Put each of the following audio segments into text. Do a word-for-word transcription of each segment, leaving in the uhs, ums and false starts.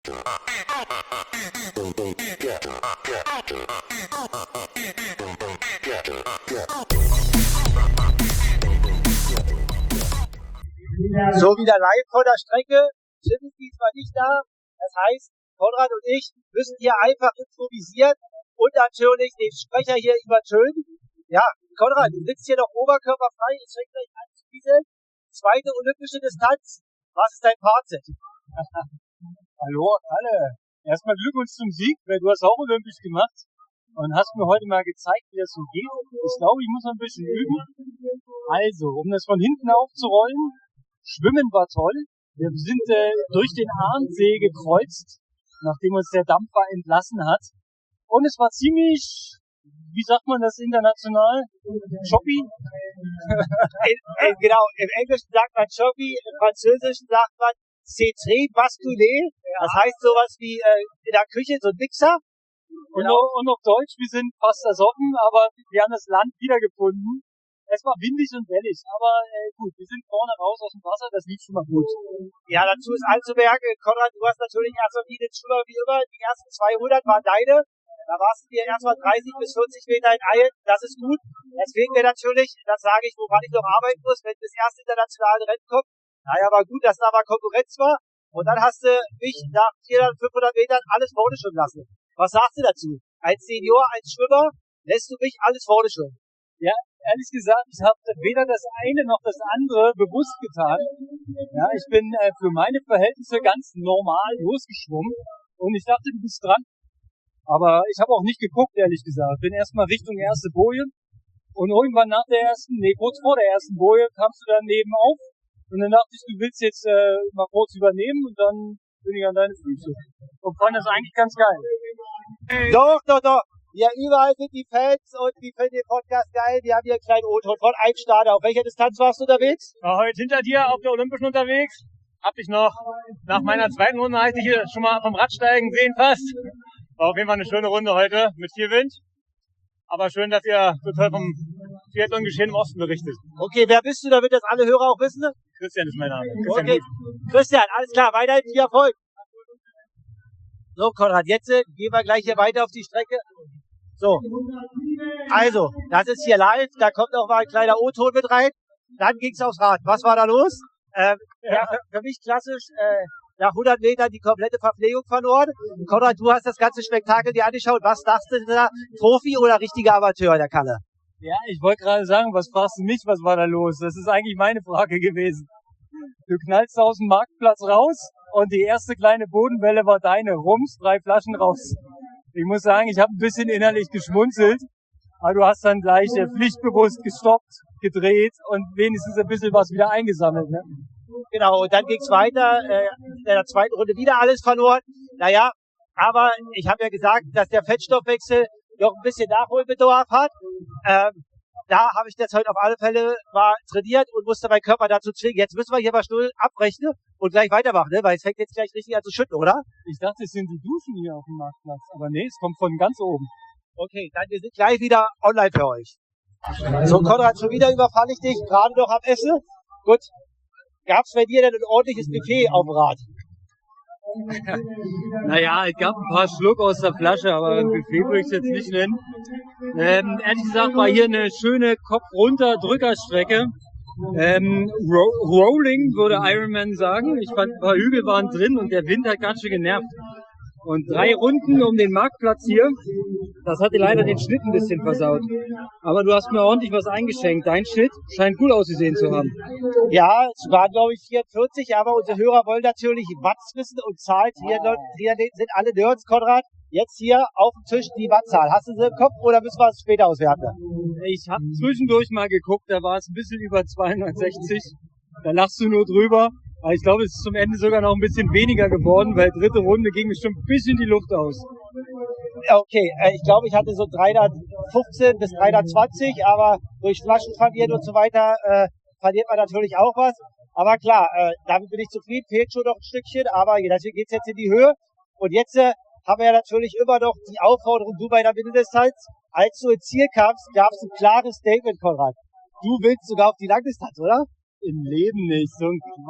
So, wieder live von der Strecke. Jim ist diesmal nicht da. Das heißt, Konrad und ich müssen hier einfach improvisieren und natürlich den Sprecher hier übertönen. Ja, Konrad, du sitzt hier noch oberkörperfrei. Es fängt gleich an zu dieseln. Zweite olympische Distanz. Was ist dein Fazit? Hallo alle. Erstmal Glückwunsch zum Sieg, weil du hast auch olympisch gemacht und hast mir heute mal gezeigt, wie das so geht. Ich glaube, ich muss noch ein bisschen üben. Also, um das von hinten aufzurollen, Schwimmen war toll. Wir sind äh, durch den Ahrensee gekreuzt, nachdem uns der Dampfer entlassen hat. Und es war ziemlich, wie sagt man das international? Choppy? Genau, im Englischen sagt man choppy, im Französischen sagt man c'est très basculé. Das heißt sowas wie äh, in der Küche, so ein Mixer. Und, genau. noch, und auf Deutsch, wir sind fast ersoffen, aber wir haben das Land wiedergefunden. Es war windig und wellig, aber äh, gut, wir sind vorne raus aus dem Wasser, das lief schon mal gut. Ja, dazu ist anzumerken, Konrad, du hast natürlich erstmal wie den Schwimmer wie immer, die ersten zweihundert waren deine, da warst du dir erstmal dreißig bis vierzig Meter in Eilen, das ist gut. Deswegen wäre natürlich, das sage ich, woran ich noch arbeiten muss, wenn das erste internationale Rennen kommt. Naja, war gut, dass da mal Konkurrenz war. Und dann hast du mich nach vierhundert, fünfhundert Metern alles vorne schwimmen lassen. Was sagst du dazu? Als Senior, als Schwimmer, lässt du mich alles vorne schwimmen? Ja, ehrlich gesagt, ich habe weder das eine noch das andere bewusst getan. Ja, ich bin äh, für meine Verhältnisse ganz normal losgeschwommen und ich dachte, du bist dran. Aber ich habe auch nicht geguckt, ehrlich gesagt. Bin erstmal Richtung erste Boje und irgendwann nach der ersten, nee, kurz vor der ersten Boje kamst du dann nebenauf und dann dachte ich, du willst jetzt äh, mal kurz übernehmen und dann bin ich an deine Füße. Und fand das eigentlich ganz geil. Doch, doch, doch. Ja, überall sind die Fans und die finden den Podcast geil. Die haben hier einen kleinen O-Ton von einem Starter. Auf welcher Distanz warst du unterwegs? War heute hinter dir auf der Olympischen unterwegs. Hab dich noch nach meiner zweiten Runde halt dich hier schon mal vom Rad steigen sehen fast. War auf jeden Fall eine schöne Runde heute mit viel Wind. Aber schön, dass ihr so toll vom Triathlon-Geschehen im Osten berichtet. Okay, wer bist du, damit das alle Hörer auch wissen? Christian ist mein Name. Christian okay, Gut. Christian, alles klar, weiterhin viel Erfolg. So, Konrad, jetzt gehen wir gleich hier weiter auf die Strecke. So, also, das ist hier live, da kommt noch mal ein kleiner O-Ton mit rein. Dann ging's aufs Rad. Was war da los? Ähm, ja, für, für mich klassisch, äh, nach hundert Metern die komplette Verpflegung verloren. Konrad, du hast das ganze Spektakel dir angeschaut. Was dachtest du da? Profi oder richtiger Amateur, der Kalle? Ja, ich wollte gerade sagen, was fragst du mich, was war da los? Das ist eigentlich meine Frage gewesen. Du knallst aus dem Marktplatz raus und die erste kleine Bodenwelle war deine. Rums, drei Flaschen raus. Ich muss sagen, ich habe ein bisschen innerlich geschmunzelt, aber du hast dann gleich äh, pflichtbewusst gestoppt, gedreht und wenigstens ein bisschen was wieder eingesammelt. Ne? Genau, und dann ging's weiter, äh, in der zweiten Runde wieder alles verloren. Naja, aber ich habe ja gesagt, dass der Fettstoffwechsel noch ein bisschen Nachholbedarf hat. Ähm, da habe ich das heute auf alle Fälle mal trainiert und musste meinen Körper dazu zwingen. Jetzt müssen wir hier mal schnell abbrechen und gleich weitermachen, ne? Weil es fängt jetzt gleich richtig an zu schütten, oder? Ich dachte, es sind die Duschen hier auf dem Marktplatz, aber nee, es kommt von ganz oben. Okay, dann wir sind gleich wieder online für euch. So, Konrad, schon wieder überfalle ich dich, gerade noch am Essen. Gut, gab's bei dir denn ein ordentliches Buffet auf dem Rad? Naja, es gab ein paar Schluck aus der Flasche, aber ein Buffet würde ich es jetzt nicht nennen. Ähm, ehrlich gesagt war hier eine schöne Kopf-runter-Drückerstrecke. Ähm, ro rolling, würde Ironman sagen. Ich fand, ein paar Hügel waren drin und der Wind hat ganz schön genervt. Und drei Runden um den Marktplatz hier, das hatte leider den Schnitt ein bisschen versaut. Aber du hast mir ordentlich was eingeschenkt. Dein Schnitt scheint gut ausgesehen zu haben. Ja, es waren glaube ich vierundvierzig, aber unsere Hörer wollen natürlich Watts wissen und Zahlen. Hier, hier sind alle Nerds, Konrad. Jetzt hier auf dem Tisch die Wattzahl. Hast du sie im Kopf oder müssen wir es später auswerten? Ich habe zwischendurch mal geguckt, da war es ein bisschen über zweihundertsechzig. Da lachst du nur drüber. Aber ich glaube, es ist zum Ende sogar noch ein bisschen weniger geworden, weil dritte Runde ging es schon ein bisschen die Luft aus. Okay, äh, ich glaube, ich hatte so dreihundertfünfzehn bis dreihundertzwanzig, aber durch Flaschen verlieren und so weiter äh, verliert man natürlich auch was. Aber klar, äh, damit bin ich zufrieden, fehlt schon noch ein Stückchen, aber deswegen geht's jetzt in die Höhe. Und jetzt äh, haben wir ja natürlich immer noch die Aufforderung, du bei der Mitteldistanz. Als du ins Ziel kamst, gab es ein klares Statement, Konrad. Du willst sogar auf die Langdistanz, oder? Im Leben nicht, so ein Quatsch.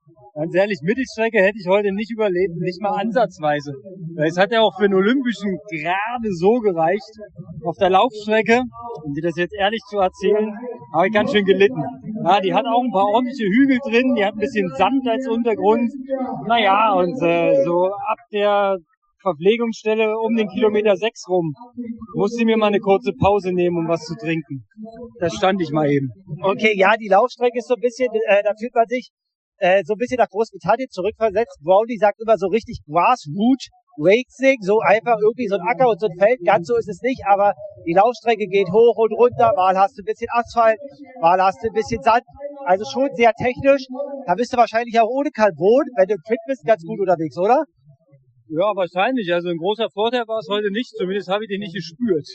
Ganz ehrlich, Mittelstrecke hätte ich heute nicht überlebt, nicht mal ansatzweise. Es hat ja auch für den Olympischen gerade so gereicht. Auf der Laufstrecke, um dir das jetzt ehrlich zu erzählen, habe ich ganz schön gelitten. Ja, die hat auch ein paar ordentliche Hügel drin, die hat ein bisschen Sand als Untergrund. Naja, und äh, so ab der Verpflegungsstelle um den Kilometer sechs rum musste ich mir mal eine kurze Pause nehmen, um was zu trinken. Da stand ich mal eben. Okay, ja, die Laufstrecke ist so ein bisschen, äh, da fühlt man sich äh, so ein bisschen nach Großbritannien zurückversetzt. Brownie sagt immer so richtig Grassroot Racing, so einfach irgendwie so ein Acker und so ein Feld. Ganz so ist es nicht, aber die Laufstrecke geht hoch und runter. Mal hast du ein bisschen Asphalt, mal hast du ein bisschen Sand. Also schon sehr technisch. Da bist du wahrscheinlich auch ohne Carbon, wenn du fit bist, ganz gut unterwegs, oder? Ja, wahrscheinlich. Also ein großer Vorteil war es heute nicht. Zumindest habe ich den nicht gespürt.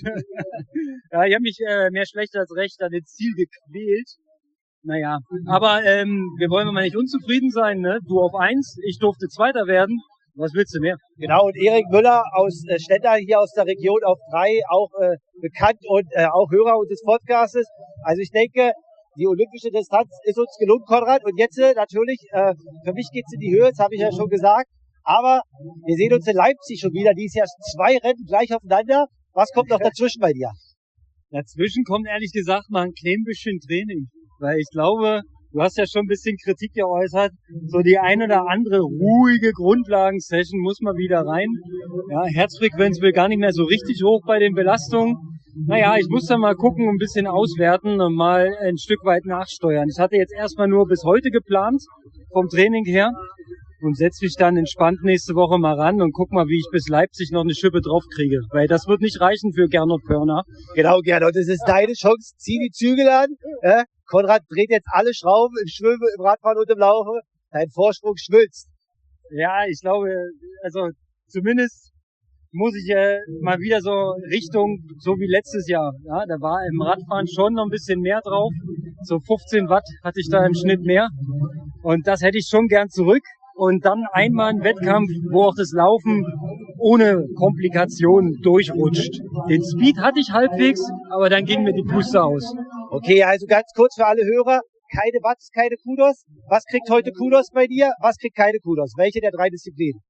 Ja, ich habe mich äh, mehr schlecht als recht an den Ziel gequält. Naja, aber ähm, wir wollen mal nicht unzufrieden sein, ne? Du auf eins, ich durfte Zweiter werden. Was willst du mehr? Genau, und Erik Müller aus äh, Stendal hier aus der Region auf drei, auch äh, bekannt und äh, auch Hörer unseres Podcastes. Also ich denke, die olympische Distanz ist uns gelungen, Konrad. Und jetzt äh, natürlich, äh, für mich geht's in die Höhe, das habe ich ja schon gesagt. Aber wir sehen uns in Leipzig schon wieder. Dieses Jahr zwei Rennen gleich aufeinander. Was kommt noch dazwischen bei dir? Dazwischen kommt ehrlich gesagt mal ein klein bisschen Training. Weil ich glaube, du hast ja schon ein bisschen Kritik geäußert. So die ein oder andere ruhige Grundlagensession muss mal wieder rein. Ja, Herzfrequenz will gar nicht mehr so richtig hoch bei den Belastungen. Naja, ich muss da mal gucken, ein bisschen auswerten und mal ein Stück weit nachsteuern. Ich hatte jetzt erstmal nur bis heute geplant, vom Training her. Und setze mich dann entspannt nächste Woche mal ran und guck mal, wie ich bis Leipzig noch eine Schippe draufkriege. Weil das wird nicht reichen für Gernot Pörner. Genau, Gernot, das ist deine Chance. Zieh die Zügel an. Äh, Konrad dreht jetzt alle Schrauben im Schwimmen, im Radfahren und im Laufe. Dein Vorsprung schmilzt. Ja, ich glaube, also zumindest muss ich äh, mal wieder so Richtung, so wie letztes Jahr. Ja, da war im Radfahren schon noch ein bisschen mehr drauf. So fünfzehn Watt hatte ich da im Schnitt mehr. Und das hätte ich schon gern zurück. Und dann einmal ein Wettkampf, wo auch das Laufen ohne Komplikationen durchrutscht. Den Speed hatte ich halbwegs, aber dann ging mir die Puste aus. Okay, also ganz kurz für alle Hörer. Keine Watts, keine Kudos. Was kriegt heute Kudos bei dir? Was kriegt keine Kudos? Welche der drei Disziplinen?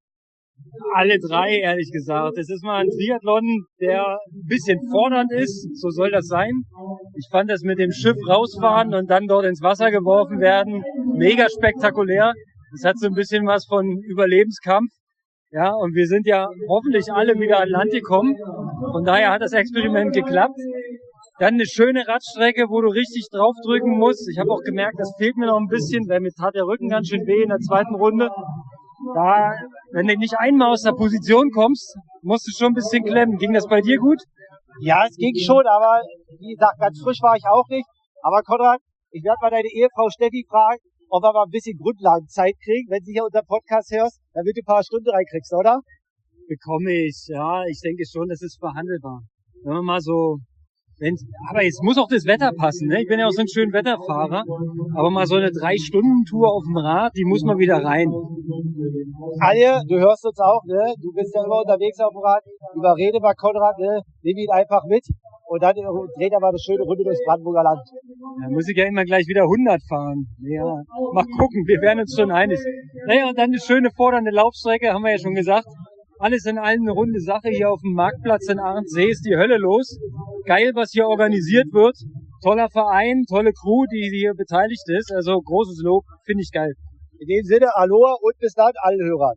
Alle drei, ehrlich gesagt. Es ist mal ein Triathlon, der ein bisschen fordernd ist. So soll das sein. Ich fand das mit dem Schiff rausfahren und dann dort ins Wasser geworfen werden mega spektakulär. Das hat so ein bisschen was von Überlebenskampf. Ja, und wir sind ja hoffentlich alle wieder an Land gekommen. Von daher hat das Experiment geklappt. Dann eine schöne Radstrecke, wo du richtig draufdrücken musst. Ich habe auch gemerkt, das fehlt mir noch ein bisschen, weil mir tat der Rücken ganz schön weh in der zweiten Runde. Da, wenn du nicht einmal aus der Position kommst, musst du schon ein bisschen klemmen. Ging das bei dir gut? Ja, es ging schon, aber wie gesagt, ganz frisch war ich auch nicht. Aber Konrad, ich werde mal deine Ehefrau Steffi fragen, ob wir mal ein bisschen Grundlagenzeit kriegen. Wenn du hier unseren Podcast hörst, damit du ein paar Stunden reinkriegst, oder? Bekomme ich, ja. Ich denke schon, das ist verhandelbar. Wenn man mal so, wenn, aber es muss auch das Wetter passen, ne? Ich bin ja auch so ein schöner Wetterfahrer. Aber mal so eine Drei-Stunden-Tour auf dem Rad, die muss mal wieder rein. Anja, du hörst uns auch, ne? Du bist ja immer unterwegs auf dem Rad. Überrede mal Konrad, ne? Nimm ihn einfach mit. Und dann dreht er mal eine schöne Runde durchs Brandenburger Land. Da muss ich ja immer gleich wieder hundert fahren. Ja, mal gucken, wir werden uns schon einig. Naja, und dann eine schöne fordernde Laufstrecke, haben wir ja schon gesagt. Alles in allem eine runde Sache. Hier auf dem Marktplatz in Ahrensee ist die Hölle los. Geil, was hier organisiert wird. Toller Verein, tolle Crew, die hier beteiligt ist. Also großes Lob, finde ich geil. In dem Sinne, Aloha und bis dann allen Hörern.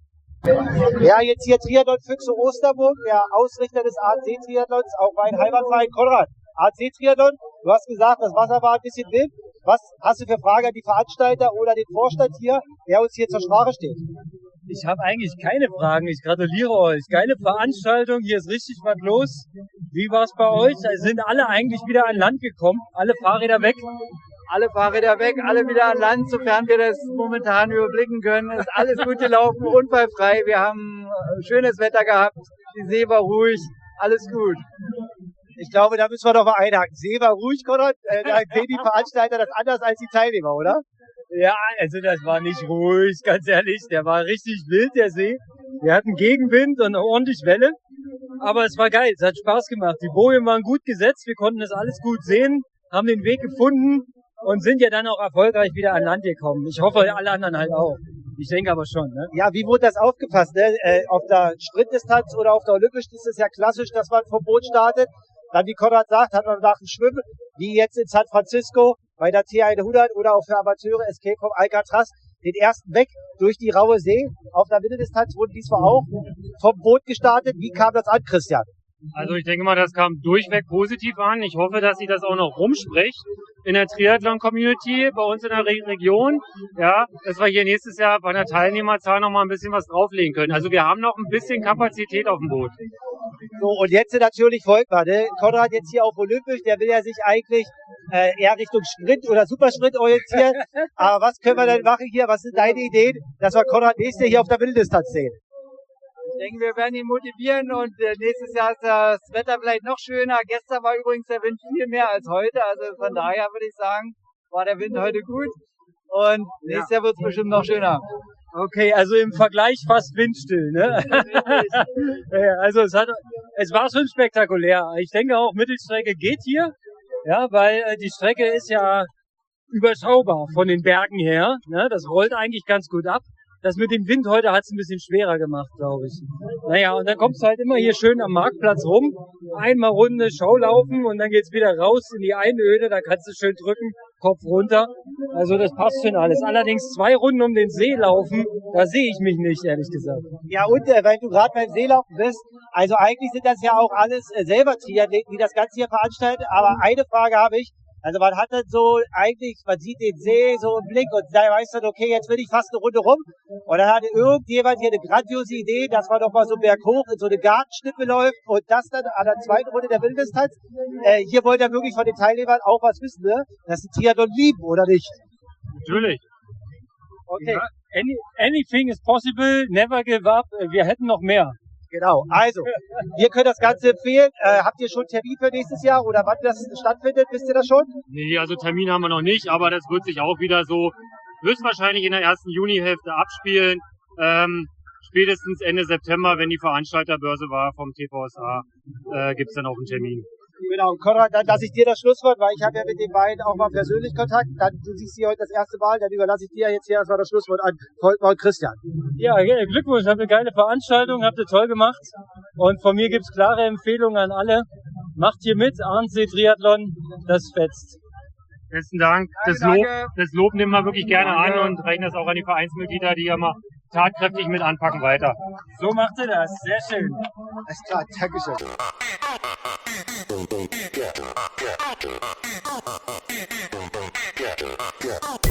Ja, jetzt hier Triathlon Füchse Osterburg, der Ausrichter des A C Triathlons, auch mein Heimatverein Konrad. A C Triathlon, du hast gesagt, das Wasser war ein bisschen wild. Was hast du für Fragen an die Veranstalter oder den Vorstand hier, der uns hier zur Sprache steht? Ich habe eigentlich keine Fragen, ich gratuliere euch. Geile Veranstaltung, hier ist richtig was los. Wie war es bei euch? Also sind alle eigentlich wieder an Land gekommen, alle Fahrräder weg? Alle Fahrräder weg, alle wieder an Land, sofern wir das momentan überblicken können. Ist alles gut gelaufen, unfallfrei. Wir haben schönes Wetter gehabt, die See war ruhig, alles gut. Ich glaube, da müssen wir doch mal einhaken. See war ruhig, Konrad. Äh, da sehen die Veranstalter das anders als die Teilnehmer, oder? Ja, also das war nicht ruhig, ganz ehrlich. Der war richtig wild, der See. Wir hatten Gegenwind und ordentlich Welle. Aber es war geil, es hat Spaß gemacht. Die Bojen waren gut gesetzt, wir konnten das alles gut sehen, haben den Weg gefunden. und sind ja dann auch erfolgreich wieder an Land gekommen. Ich hoffe, alle anderen halt auch. Ich denke aber schon, ne? Ja, wie wurde das aufgefasst? Ne? Äh, auf der Sprintdistanz oder auf der Olympischen ist es ja klassisch, dass man vom Boot startet. Dann, wie Konrad sagt, hat man nach dem Schwimmen, wie jetzt in San Francisco bei der T hundert oder auch für Amateure Escape vom Alcatraz, den ersten weg durch die raue See. Auf der Mitteldistanz wurden diesmal auch vom Boot gestartet. Wie kam das an, Christian? Also ich denke mal, das kam durchweg positiv an. Ich hoffe, dass sich das auch noch rumspricht in der Triathlon-Community bei uns in der Re Region. Ja, dass wir hier nächstes Jahr bei der Teilnehmerzahl noch mal ein bisschen was drauflegen können. Also wir haben noch ein bisschen Kapazität auf dem Boot. So, und jetzt natürlich folgt mal, ne? Konrad jetzt hier auf Olympisch, der will ja sich eigentlich äh, eher Richtung Sprint oder Supersprint orientieren. Aber was können wir denn machen hier? Was sind deine Ideen, dass wir Konrad nächstes Jahr hier auf der Mitteldistanz sehen? Ich denke, wir werden ihn motivieren und äh, nächstes Jahr ist das Wetter vielleicht noch schöner. Gestern war übrigens der Wind viel mehr als heute, also von daher würde ich sagen, war der Wind heute gut und nächstes ja. Jahr wird es bestimmt noch schöner. Okay, also im Vergleich fast windstill, ne? Ja, also es hat, es war schon spektakulär. Ich denke auch, Mittelstrecke geht hier, ja, weil äh, die Strecke ist ja überschaubar von den Bergen her, ne? Das rollt eigentlich ganz gut ab. Das mit dem Wind heute hat es ein bisschen schwerer gemacht, glaube ich. Naja, und dann kommst du halt immer hier schön am Marktplatz rum, einmal Runde Show laufen und dann geht's wieder raus in die Einöde, da kannst du schön drücken, Kopf runter. Also das passt schon alles. Allerdings zwei Runden um den See laufen, da sehe ich mich nicht, ehrlich gesagt. Ja, und äh, wenn du gerade beim Seelaufen bist, also eigentlich sind das ja auch alles äh, selber Triathleten, die das Ganze hier veranstalten, aber eine Frage habe ich. Also man hat dann so eigentlich, man sieht den See so im Blick und da weiß dann, okay, jetzt will ich fast eine Runde rum. Und dann hatte irgendjemand hier eine grandiose Idee, dass man doch mal so berghoch in so eine Gartenschnippe läuft und das dann an der zweiten Runde der Mitteldistanz. Äh, hier wollt ihr wirklich von den Teilnehmern auch was wissen, ne? Dass sie Triathlon lieben, oder nicht? Natürlich. Okay. Ja, any, anything is possible, never give up. Wir hätten noch mehr. Genau, also, wir können das Ganze empfehlen. Äh, habt ihr schon einen Termin für nächstes Jahr oder wann das stattfindet? Wisst ihr das schon? Nee, also Termin haben wir noch nicht, aber das wird sich auch wieder so höchstwahrscheinlich in der ersten Junihälfte abspielen. Ähm, spätestens Ende September, wenn die Veranstalterbörse war vom T V S A, äh, gibt es dann auch einen Termin. Genau, Konrad, dann lasse ich dir das Schlusswort, weil ich habe ja mit den beiden auch mal persönlich Kontakt. Dann, du siehst sie heute das erste Mal, dann überlasse ich dir jetzt hier erstmal das Schlusswort an Volkmar und Christian. Ja, Glückwunsch, habt eine geile Veranstaltung, habt ihr toll gemacht. Und von mir gibt's klare Empfehlungen an alle. Macht hier mit, Ahrensee Triathlon, das fetzt. Besten Dank. Das Lob, das Lob nehmen wir wirklich gerne an und reichen das auch an die Vereinsmitglieder, die ja mal tatkräftig mit anpacken, weiter. So macht ihr das, sehr schön. Alles klar, Dankeschön. Get, get, get, get, get, get, get, get.